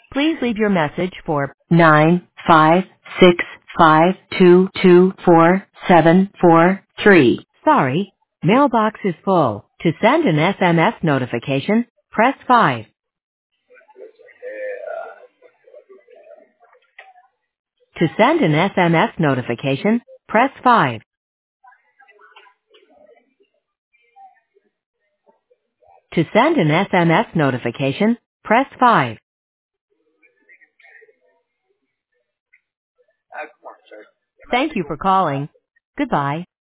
Please leave your message for 956522473. Sorry, mailbox is full. To send an SMS notification, press 5. To send an SMS notification, press 5. To send an SMS notification, press 5. Thank you for calling. Goodbye.